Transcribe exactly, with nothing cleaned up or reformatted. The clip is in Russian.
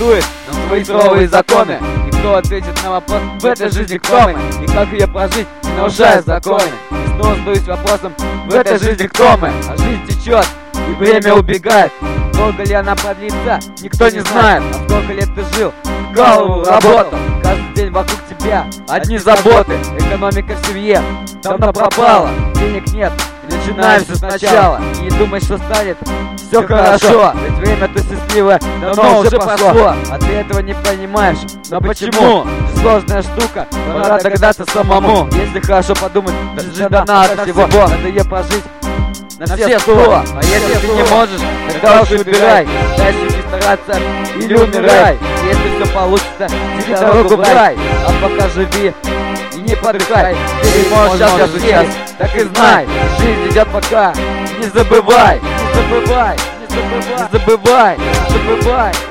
существует нам свои суровые законы. И кто ответит на вопрос в этой жизни, кто мы и как ее прожить, не нарушая законы. И снова задаюсь вопросом, в этой жизни кто мы? А жизнь течет, и время убегает. Долго ли она продлится, никто не знает. А сколько лет ты жил, в голову работал. Каждый день вокруг тебя одни заботы. Экономика в семье давно пропала. Денег нет, и начинаем все сначала. И не думай, что станет все хорошо. Ведь время-то счастливое давно уже прошло. А ты этого не понимаешь. Но почему? Сложная штука, пора догадаться самому. Если хорошо подумать, жизнь дана от всего. Надо ее прожить на все сто. А если ты не можешь, тогда уж выбирай. Дальше не стараться или умирай. Если все получится, тебе дорогу в рай. А пока живи и не подыхай. Ты можешь сейчас съесть, так и знай. Жизнь идет пока. Не забывай, не забывай, не забывай, не забывай, не забывай.